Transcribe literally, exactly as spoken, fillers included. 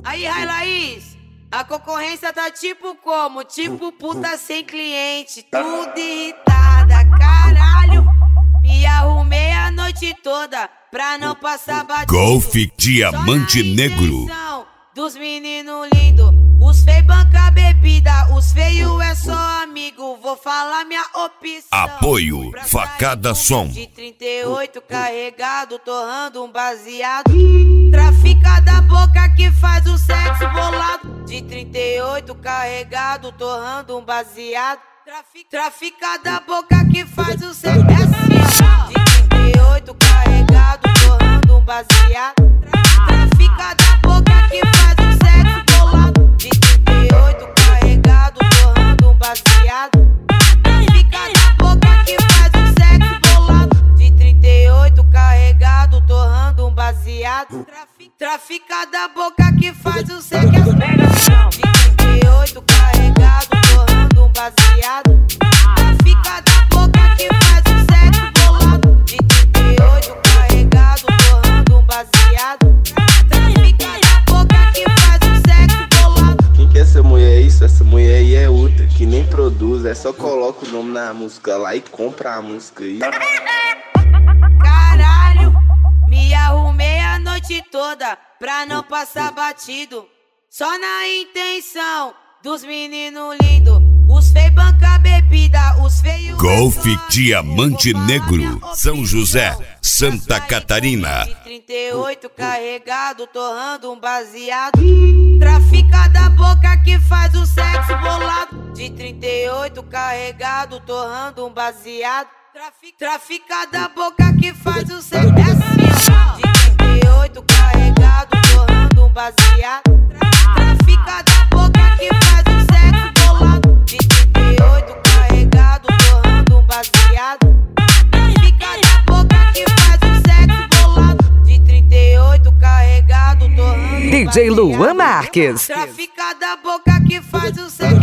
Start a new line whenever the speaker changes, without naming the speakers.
Aí, Rai Laís, a concorrência tá tipo como? Tipo puta sem cliente, tudo irritada, caralho. Me arrumei a noite toda pra não passar batido.
Golf Diamante Negro.
Dos meninos lindos, os feios banca bebida, os feios é só amigo. Vou falar minha opção.
Apoio Facada Som.
De trinta e oito carregado, torrando um baseado. Trafica da boca que faz o sexo bolado. De trinta e oito carregado, torrando um baseado. Trafica, trafica da boca que faz o sexo assim. De trinta e oito carregado, torrando um baseado. Trafica da boca que faz o sexo bolado. De trinta e oito carregado, torrando um baseado. Trafica da boca que faz o sexo bolado. De trinta e oito carregado, torrando um baseado. Trafica da boca que faz o sexo. De trinta e oito carregado, torrando um baseado. Trafica da boca que faz o sexo bolado. De trinta e oito carregado, torrando um baseado. Trafica da boca que faz o sexo bolado.
Quem que é essa mulher? Isso, essa mulher aí é outra que nem produz, é só coloca o nome na música lá e compra a música aí.
Caralho, me arrumei a noite toda pra não passar batido. Só na intenção dos meninos lindos, os feios banca bebida, os feios.
Golf Diamante Negro, São José, Santa Catarina.
De trinta e oito carregado, torrando um baseado. Trafica da boca que faz o sexo bolado. De trinta e oito carregado, torrando um baseado. Trafica da boca que faz o sexo assim. De trinta e oito carregado, torrando um baseado. Trafica da boca que faz o sexo bolado. De trinta e oito carregado, torrando um baseado. Trafica da boca que faz o sexo bolado. De trinta e oito carregado, torrando um baseado.
D J Luan Marques.
Trafica da boca que faz o sexo.